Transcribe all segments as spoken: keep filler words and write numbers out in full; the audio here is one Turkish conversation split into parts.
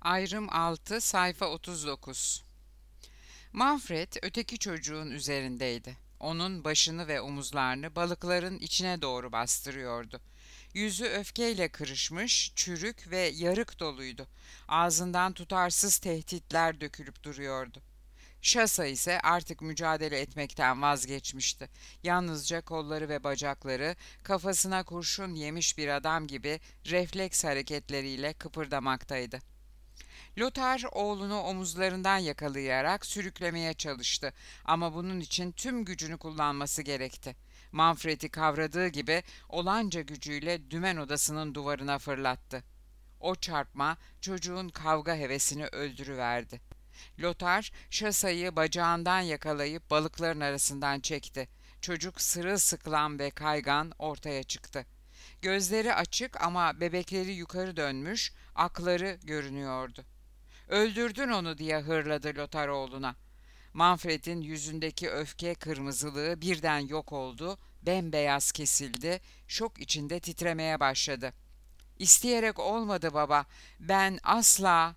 Ayrım altı, sayfa otuz dokuz. Manfred öteki çocuğun üzerindeydi. Onun başını ve omuzlarını balıkların içine doğru bastırıyordu. Yüzü öfkeyle kırışmış, çürük ve yarık doluydu. Ağzından tutarsız tehditler dökülüp duruyordu. Şasa ise artık mücadele etmekten vazgeçmişti. Yalnızca kolları ve bacakları kafasına kurşun yemiş bir adam gibi refleks hareketleriyle kıpırdamaktaydı. Lothar oğlunu omuzlarından yakalayarak sürüklemeye çalıştı ama bunun için tüm gücünü kullanması gerekti. Manfred'i kavradığı gibi olanca gücüyle dümen odasının duvarına fırlattı. O çarpma çocuğun kavga hevesini öldürüverdi. Lothar şasayı bacağından yakalayıp balıkların arasından çekti. Çocuk sırılsıklam ve kaygan ortaya çıktı. Gözleri açık ama bebekleri yukarı dönmüş, akları görünüyordu. "Öldürdün onu!" diye hırladı Lothar oğluna. Manfred'in yüzündeki öfke kırmızılığı birden yok oldu, bembeyaz kesildi, şok içinde titremeye başladı. "İsteyerek olmadı baba, ben asla..."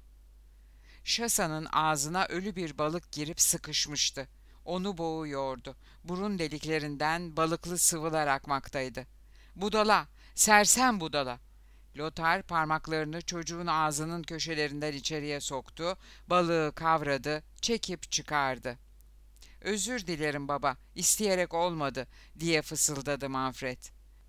Şasa'nın ağzına ölü bir balık girip sıkışmıştı. Onu boğuyordu. Burun deliklerinden balıklı sıvılar akmaktaydı. "Budala, sersem budala!" Lothar parmaklarını çocuğun ağzının köşelerinden içeriye soktu, balığı kavradı, çekip çıkardı. "Özür dilerim baba, isteyerek olmadı," diye fısıldadı Manfred.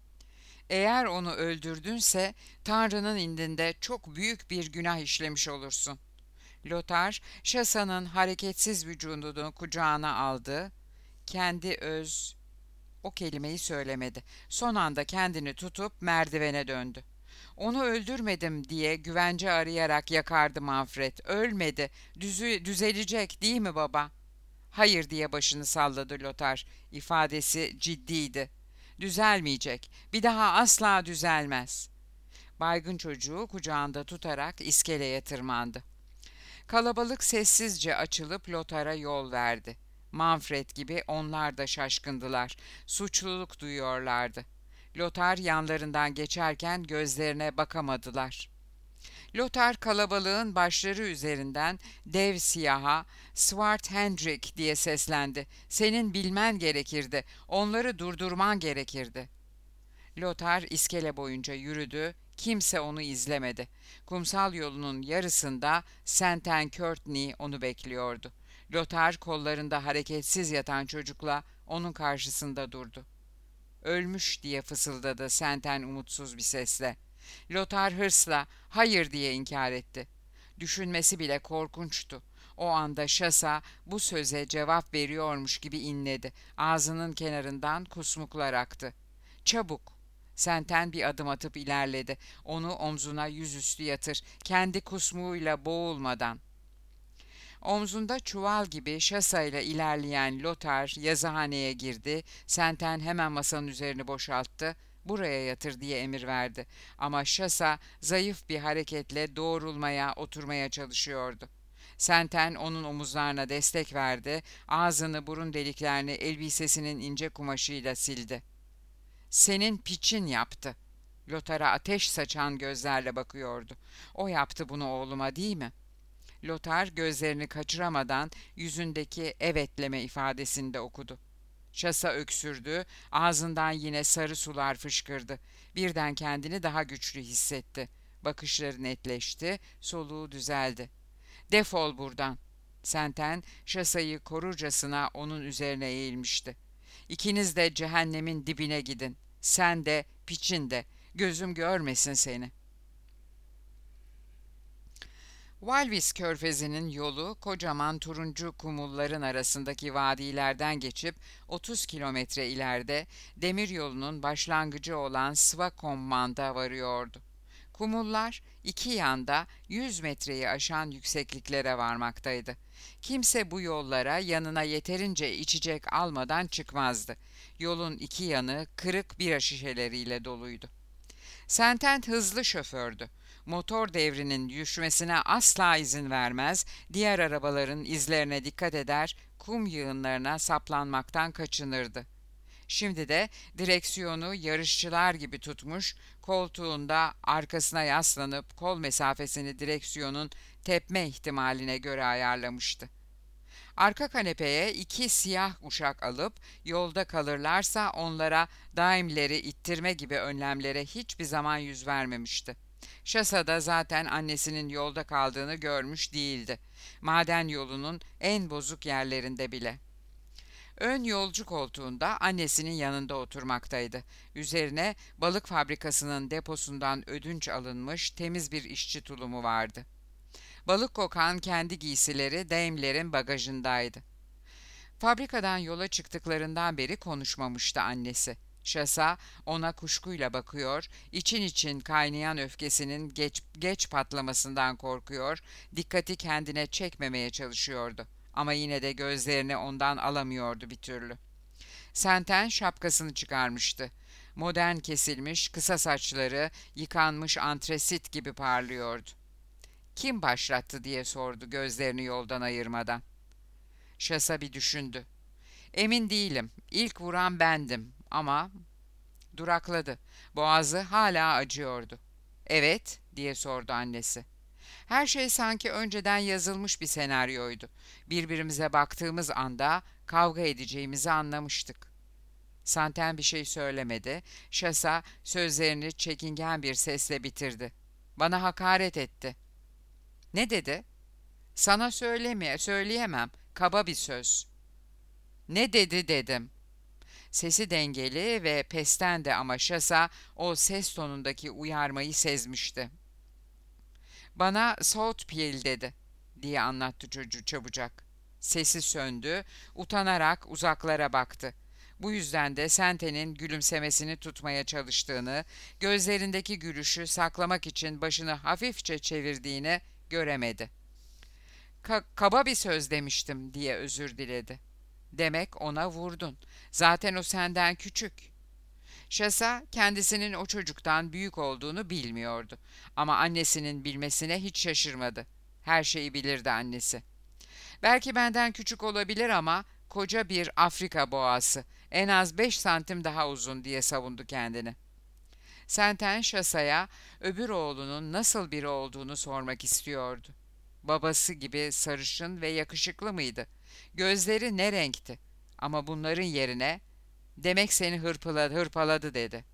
"Eğer onu öldürdünse Tanrı'nın indinde çok büyük bir günah işlemiş olursun." Lothar, Şasa'nın hareketsiz vücudunu kucağına aldı. Kendi öz... O kelimeyi söylemedi. Son anda kendini tutup merdivene döndü. "Onu öldürmedim," diye güvence arayarak yakardı Manfred. "Ölmedi. Düzü, düzelecek değil mi baba?" "Hayır," diye başını salladı Lothar. İfadesi ciddiydi. "Düzelmeyecek. Bir daha asla düzelmez." Baygın çocuğu kucağında tutarak iskeleye tırmandı. Kalabalık sessizce açılıp Lothar'a yol verdi. Manfred gibi onlar da şaşkındılar. Suçluluk duyuyorlardı. Lothar yanlarından geçerken gözlerine bakamadılar. Lothar kalabalığın başları üzerinden dev siyaha "Swart Hendrik" diye seslendi. "Senin bilmen gerekirdi. Onları durdurman gerekirdi." Lothar iskele boyunca yürüdü. Kimse onu izlemedi. Kumsal yolunun yarısında Senten Courtney onu bekliyordu. Lothar kollarında hareketsiz yatan çocukla onun karşısında durdu. "Ölmüş," diye fısıldadı Senten umutsuz bir sesle. Lothar hırsla "hayır" diye inkar etti. Düşünmesi bile korkunçtu. O anda Şasa bu söze cevap veriyormuş gibi inledi. Ağzının kenarından kusmuklar aktı. "Çabuk!" Senten bir adım atıp ilerledi. "Onu omzuna yüzüstü yatır, kendi kusmuğuyla boğulmadan." Omzunda çuval gibi şasayla ilerleyen Lothar yazıhaneye girdi. Senten hemen masanın üzerini boşalttı. "Buraya yatır," diye emir verdi. Ama şasa zayıf bir hareketle doğrulmaya, oturmaya çalışıyordu. Senten onun omuzlarına destek verdi. Ağzını, burun deliklerini elbisesinin ince kumaşıyla sildi. "Senin piçin yaptı." Lothar'a ateş saçan gözlerle bakıyordu. "O yaptı bunu oğluma, değil mi?" Lothar gözlerini kaçıramadan yüzündeki evetleme ifadesini de okudu. Şasa öksürdü, ağzından yine sarı sular fışkırdı. Birden kendini daha güçlü hissetti. Bakışları netleşti, soluğu düzeldi. "Defol buradan." Senten şasayı korurcasına onun üzerine eğilmişti. "İkiniz de cehennemin dibine gidin. Sen de, piçin de. Gözüm görmesin seni." Walvis körfezinin yolu kocaman turuncu kumulların arasındaki vadilerden geçip otuz kilometre ileride demiryolunun başlangıcı olan Swakopmund'a varıyordu. Kumullar iki yanda yüz metreyi aşan yüksekliklere varmaktaydı. Kimse bu yollara yanına yeterince içecek almadan çıkmazdı. Yolun iki yanı kırık bira şişeleriyle doluydu. Sentent hızlı şofördü. Motor devrinin düşmesine asla izin vermez, diğer arabaların izlerine dikkat eder, kum yığınlarına saplanmaktan kaçınırdı. Şimdi de direksiyonu yarışçılar gibi tutmuş, koltuğunda arkasına yaslanıp kol mesafesini direksiyonun tepme ihtimaline göre ayarlamıştı. Arka kanepeye iki siyah uşak alıp yolda kalırlarsa onlara daimleri ittirme gibi önlemlere hiçbir zaman yüz vermemişti. Şasada zaten annesinin yolda kaldığını görmüş değildi. Maden yolunun en bozuk yerlerinde bile. Ön yolcu koltuğunda annesinin yanında oturmaktaydı. Üzerine balık fabrikasının deposundan ödünç alınmış temiz bir işçi tulumu vardı. Balık kokan kendi giysileri Daimler'in bagajındaydı. Fabrikadan yola çıktıklarından beri konuşmamıştı annesi. Şasa ona kuşkuyla bakıyor, için için kaynayan öfkesinin geç, geç patlamasından korkuyor, dikkati kendine çekmemeye çalışıyordu. Ama yine de gözlerini ondan alamıyordu bir türlü. Senten şapkasını çıkarmıştı. Modern kesilmiş, kısa saçları yıkanmış antresit gibi parlıyordu. "Kim başlattı?" diye sordu gözlerini yoldan ayırmadan. Şasa bir düşündü. "Emin değilim. İlk vuran bendim ama..." Durakladı. Boğazı hala acıyordu. "Evet?" diye sordu annesi. Her şey sanki önceden yazılmış bir senaryoydu. Birbirimize baktığımız anda kavga edeceğimizi anlamıştık. Santen bir şey söylemedi. Şasa sözlerini çekingen bir sesle bitirdi. "Bana hakaret etti." "Ne dedi?" "Sana söylemeye, söyleyemem. Kaba bir söz." "Ne dedi?" dedim. Sesi dengeli ve pesten ama Şasa o ses tonundaki uyarmayı sezmişti. "Bana Southpeel dedi," diye anlattı çocuğu çabucak. Sesi söndü, utanarak uzaklara baktı. Bu yüzden de Santen'in gülümsemesini tutmaya çalıştığını, gözlerindeki gülüşü saklamak için başını hafifçe çevirdiğini göremedi. Ka- "Kaba bir söz demiştim," diye özür diledi. "Demek ona vurdun. Zaten o senden küçük." Şasa kendisinin o çocuktan büyük olduğunu bilmiyordu. Ama annesinin bilmesine hiç şaşırmadı. Her şeyi bilirdi annesi. "Belki benden küçük olabilir ama koca bir Afrika boğası. En az beş santim daha uzun," diye savundu kendini. Senten Şasa'ya öbür oğlunun nasıl biri olduğunu sormak istiyordu. Babası gibi sarışın ve yakışıklı mıydı? Gözleri ne renkti? Ama bunların yerine "Demek seni hırpaladı, hırpaladı," dedi.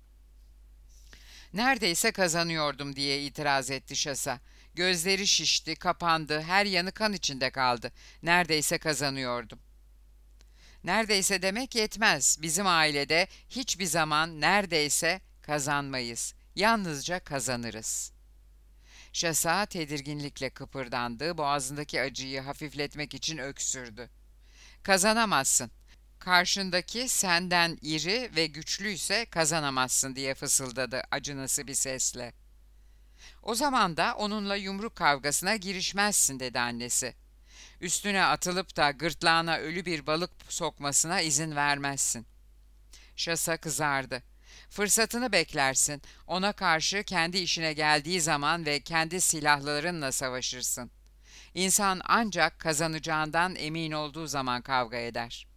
"Neredeyse kazanıyordum," diye itiraz etti Şasa. Gözleri şişti, kapandı, her yanı kan içinde kaldı. "Neredeyse kazanıyordum." Neredeyse demek yetmez. Bizim ailede hiçbir zaman neredeyse kazanmayız. Yalnızca kazanırız. Şasa tedirginlikle kıpırdandı, boğazındaki acıyı hafifletmek için öksürdü. "Kazanamazsın. Karşındaki senden iri ve güçlüyse kazanamazsın," diye fısıldadı acınası bir sesle. "O zaman da onunla yumruk kavgasına girişmezsin," dedi annesi. "Üstüne atılıp da gırtlağına ölü bir balık sokmasına izin vermezsin." Şasa kızardı. "Fırsatını beklersin. Ona karşı kendi işine geldiği zaman ve kendi silahlarınla savaşırsın. İnsan ancak kazanacağından emin olduğu zaman kavga eder."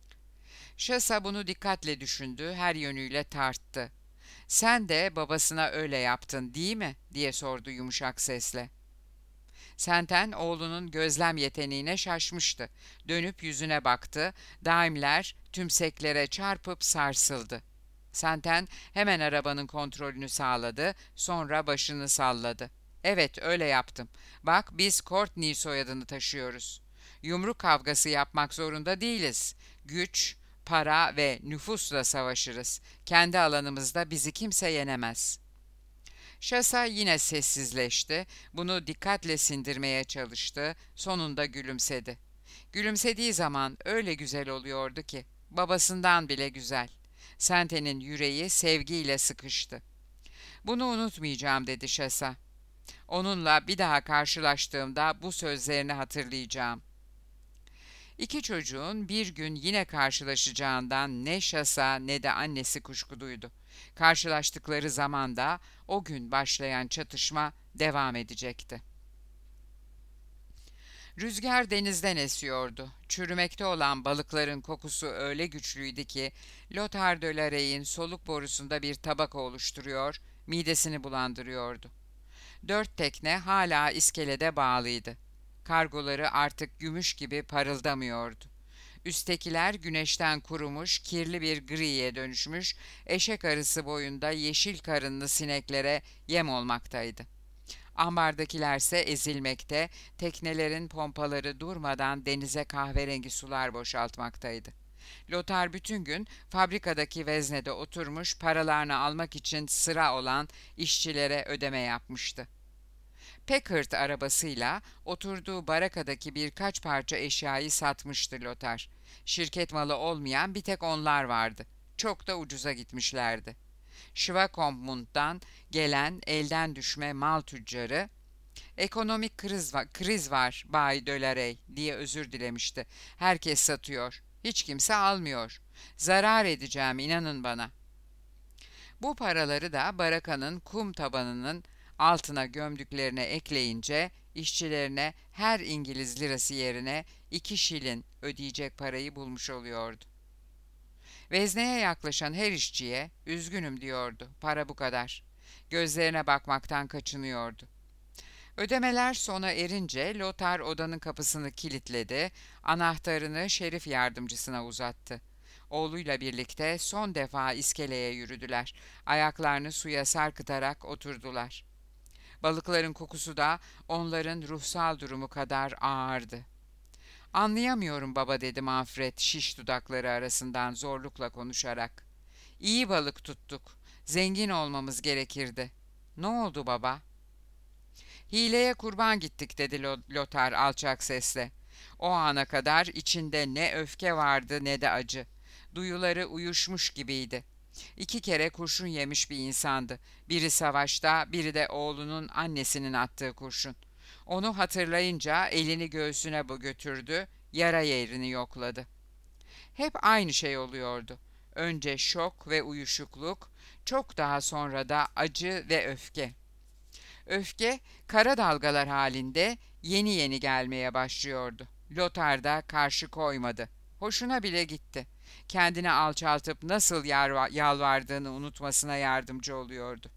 Şasa bunu dikkatle düşündü, her yönüyle tarttı. "Sen de babasına öyle yaptın, değil mi?" diye sordu yumuşak sesle. Senten oğlunun gözlem yeteneğine şaşmıştı. Dönüp yüzüne baktı, daimler tümseklere çarpıp sarsıldı. Senten hemen arabanın kontrolünü sağladı, sonra başını salladı. "Evet, öyle yaptım. Bak, biz Courtney soyadını taşıyoruz. Yumruk kavgası yapmak zorunda değiliz. Güç, para ve nüfusla savaşırız. Kendi alanımızda bizi kimse yenemez." Şasa yine sessizleşti. Bunu dikkatle sindirmeye çalıştı. Sonunda gülümsedi. Gülümsediği zaman öyle güzel oluyordu ki, babasından bile güzel. Sante'nin yüreği sevgiyle sıkıştı. "Bunu unutmayacağım," dedi Şasa. "Onunla bir daha karşılaştığımda bu sözlerini hatırlayacağım." İki çocuğun bir gün yine karşılaşacağından ne Şasa ne de annesi kuşku duydu. Karşılaştıkları zaman da o gün başlayan çatışma devam edecekti. Rüzgar denizden esiyordu. Çürümekte olan balıkların kokusu öyle güçlüydü ki Lothar de la Rey'in soluk borusunda bir tabaka oluşturuyor, midesini bulandırıyordu. Dört tekne hala iskelede bağlıydı. Kargoları artık gümüş gibi parıldamıyordu. Üsttekiler güneşten kurumuş, kirli bir griye dönüşmüş, eşek arısı boyunda yeşil karınlı sineklere yem olmaktaydı. Ambardakilerse ezilmekte, teknelerin pompaları durmadan denize kahverengi sular boşaltmaktaydı. Lothar bütün gün fabrikadaki veznede oturmuş paralarını almak için sıra olan işçilere ödeme yapmıştı. Packard arabasıyla oturduğu barakadaki birkaç parça eşyayı satmıştı Lothar. Şirket malı olmayan bir tek onlar vardı. Çok da ucuza gitmişlerdi. Schwakomund'dan gelen elden düşme mal tüccarı, "Ekonomik kriz var, kriz var Bay Dölarey" diye özür dilemişti. "Herkes satıyor, hiç kimse almıyor. Zarar edeceğim, inanın bana." Bu paraları da barakanın kum tabanının altına gömdüklerine ekleyince işçilerine her İngiliz lirası yerine iki şilin ödeyecek parayı bulmuş oluyordu. Vezneye yaklaşan her işçiye "Üzgünüm" diyordu. "Para bu kadar." Gözlerine bakmaktan kaçınıyordu. Ödemeler sona erince Lothar odanın kapısını kilitledi, anahtarını şerif yardımcısına uzattı. Oğluyla birlikte son defa iskeleye yürüdüler. Ayaklarını suya sarkıtarak oturdular. Balıkların kokusu da onların ruhsal durumu kadar ağırdı. "Anlayamıyorum baba" dedi Manfred şiş dudakları arasından zorlukla konuşarak. "İyi balık tuttuk. Zengin olmamız gerekirdi." "Ne oldu baba?" "Hileye kurban gittik" dedi Lothar alçak sesle. O ana kadar içinde ne öfke vardı ne de acı. Duyuları uyuşmuş gibiydi. İki kere kurşun yemiş bir insandı. Biri savaşta, biri de oğlunun annesinin attığı kurşun. Onu hatırlayınca elini göğsüne götürdü, yara yerini yokladı. Hep aynı şey oluyordu. Önce şok ve uyuşukluk, çok daha sonra da acı ve öfke. Öfke kara dalgalar halinde yeni yeni gelmeye başlıyordu. Lothar da karşı koymadı. Hoşuna bile gitti. Kendini alçaltıp nasıl yalvardığını unutmasına yardımcı oluyordu.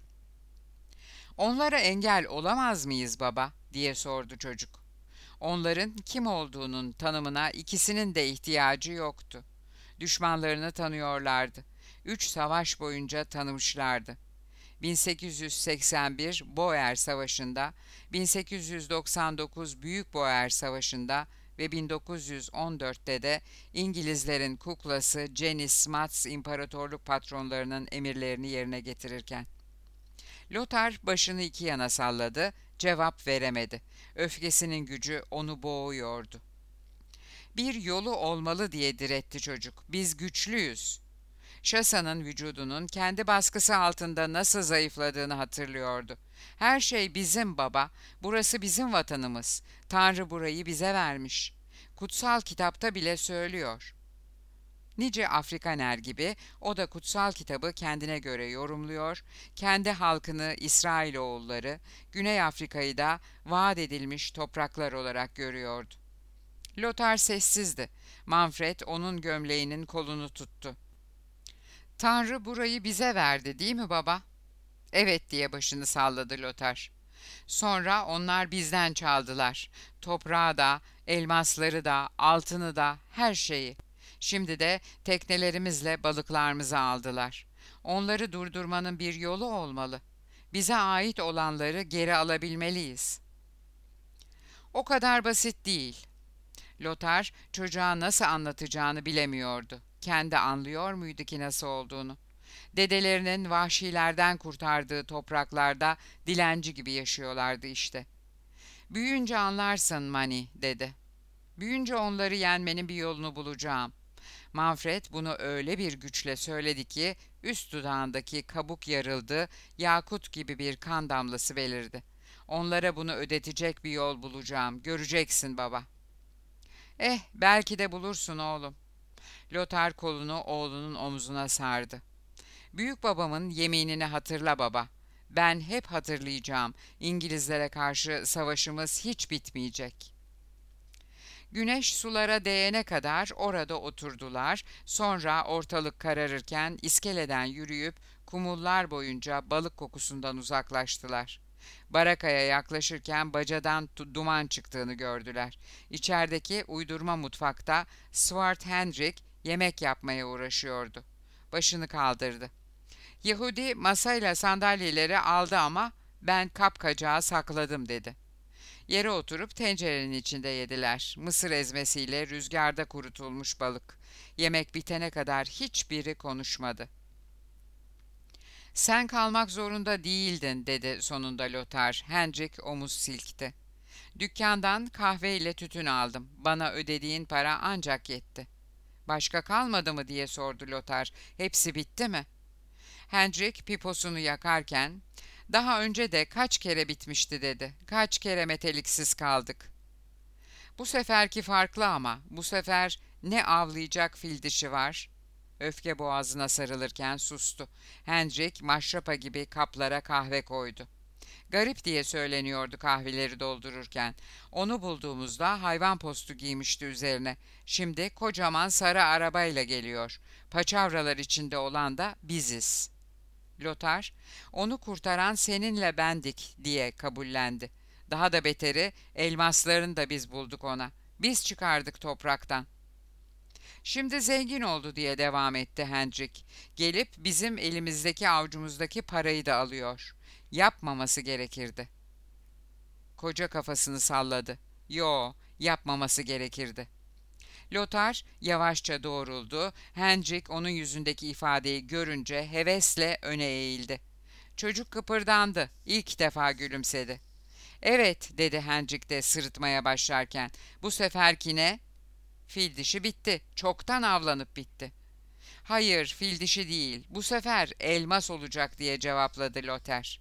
"Onlara engel olamaz mıyız baba?" diye sordu çocuk. Onların kim olduğunun tanımına ikisinin de ihtiyacı yoktu. Düşmanlarını tanıyorlardı. Üç savaş boyunca tanımışlardı. bin sekiz yüz seksen bir Boer Savaşı'nda, bin sekiz yüz doksan dokuz Büyük Boer Savaşı'nda ve bin dokuz yüz on dörtte de İngilizlerin kuklası Jenny Smuts imparatorluk patronlarının emirlerini yerine getirirken. Lothar başını iki yana salladı, cevap veremedi. Öfkesinin gücü onu boğuyordu. "Bir yolu olmalı" diye diretti çocuk. "Biz güçlüyüz." Şasa'nın vücudunun kendi baskısı altında nasıl zayıfladığını hatırlıyordu. "Her şey bizim baba, burası bizim vatanımız. Tanrı burayı bize vermiş. Kutsal kitapta bile söylüyor." Nice Afrikaner gibi o da kutsal kitabı kendine göre yorumluyor, kendi halkını İsrailoğulları, Güney Afrika'yı da vaat edilmiş topraklar olarak görüyordu. Lothar sessizdi. Manfred onun gömleğinin kolunu tuttu. "Tanrı burayı bize verdi, değil mi baba?" "Evet" diye başını salladı Lothar. "Sonra onlar bizden çaldılar. Toprağı da, elmasları da, altını da, her şeyi. Şimdi de teknelerimizle balıklarımızı aldılar. Onları durdurmanın bir yolu olmalı. Bize ait olanları geri alabilmeliyiz." "O kadar basit değil." Lothar çocuğa nasıl anlatacağını bilemiyordu. Kendi anlıyor muydu ki nasıl olduğunu? Dedelerinin vahşilerden kurtardığı topraklarda dilenci gibi yaşıyorlardı işte. "Büyüyünce anlarsın Mani" dedi. "Büyüyünce onları yenmenin bir yolunu bulacağım." Manfred bunu öyle bir güçle söyledi ki üst dudağındaki kabuk yarıldı, yakut gibi bir kan damlası belirdi. "Onlara bunu ödetecek bir yol bulacağım, göreceksin baba." "Eh, belki de bulursun oğlum." Lothar kolunu oğlunun omzuna sardı. "Büyük babamın yeminini hatırla baba. Ben hep hatırlayacağım. İngilizlere karşı savaşımız hiç bitmeyecek." Güneş sulara değene kadar orada oturdular, sonra ortalık kararırken iskeleden yürüyüp kumullar boyunca balık kokusundan uzaklaştılar. Barakaya yaklaşırken bacadan tu- duman çıktığını gördüler. İçerideki uydurma mutfakta Swart Hendrik yemek yapmaya uğraşıyordu. Başını kaldırdı. Yahudi masayla sandalyeleri aldı ama ben kapkacağı sakladım dedi. Yere oturup tencerenin içinde yediler. Mısır ezmesiyle rüzgarda kurutulmuş balık. Yemek bitene kadar hiçbiri konuşmadı. Sen kalmak zorunda değildin dedi sonunda Lothar. Hendrik omuz silkti. Dükkandan kahve ile tütün aldım. Bana ödediğin para ancak yetti. Başka kalmadı mı diye sordu Lothar. Hepsi bitti mi? Hendrik piposunu yakarken daha önce de kaç kere bitmişti dedi. Kaç kere meteliksiz kaldık. Bu seferki farklı ama bu sefer ne avlayacak fil dişi var? Öfke boğazına sarılırken sustu. Hendrik maşrapa gibi kaplara kahve koydu. Garip diye söyleniyordu kahveleri doldururken. Onu bulduğumuzda hayvan postu giymişti üzerine. Şimdi kocaman sarı arabayla geliyor. Paçavralar içinde olan da biziz. Lothar, onu kurtaran seninle bendik diye kabullendi. Daha da beteri elmaslarını da biz bulduk ona. Biz çıkardık topraktan. Şimdi zengin oldu diye devam etti Hendrik. Gelip bizim elimizdeki avucumuzdaki parayı da alıyor. Yapmaması gerekirdi. Koca kafasını salladı. Yo, yapmaması gerekirdi. Lothar yavaşça doğruldu. Hendrik onun yüzündeki ifadeyi görünce hevesle öne eğildi. Çocuk kıpırdandı. İlk defa gülümsedi. Evet dedi Hendrik de sırıtmaya başlarken. Bu seferkine fil dişi bitti. Çoktan avlanıp bitti. Hayır fil dişi değil. Bu sefer elmas olacak diye cevapladı Lothar.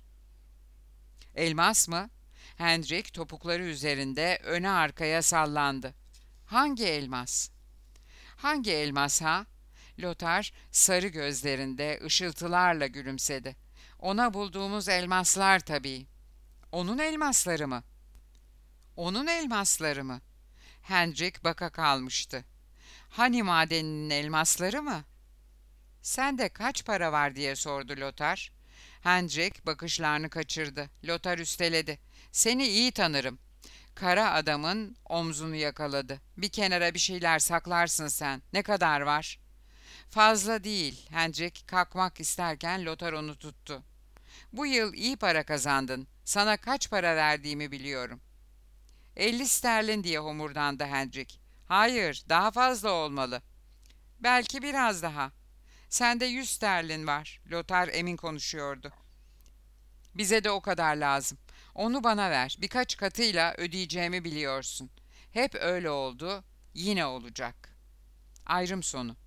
Elmas mı? Hendrik topukları üzerinde öne arkaya sallandı. Hangi elmas? Hangi elmas ha? Lothar sarı gözlerinde ışıltılarla gülümsedi. Ona bulduğumuz elmaslar tabii. Onun elmasları mı? Onun elmasları mı? Hendrik baka kalmıştı. Hani madeninin elmasları mı? Sende kaç para var diye sordu Lothar. Hendrik bakışlarını kaçırdı. Lothar üsteledi. Seni iyi tanırım. Kara adamın omzunu yakaladı. Bir kenara bir şeyler saklarsın sen. Ne kadar var? Fazla değil. Hendrik kalkmak isterken Lothar onu tuttu. Bu yıl iyi para kazandın. Sana kaç para verdiğimi biliyorum. Elli sterlin diye homurdandı Hendrik. Hayır, daha fazla olmalı. Belki biraz daha. Sende yüz sterlin var. Lothar emin konuşuyordu. Bize de o kadar lazım. Onu bana ver. Birkaç katıyla ödeyeceğimi biliyorsun. Hep öyle oldu, yine olacak. Ayrım sonu.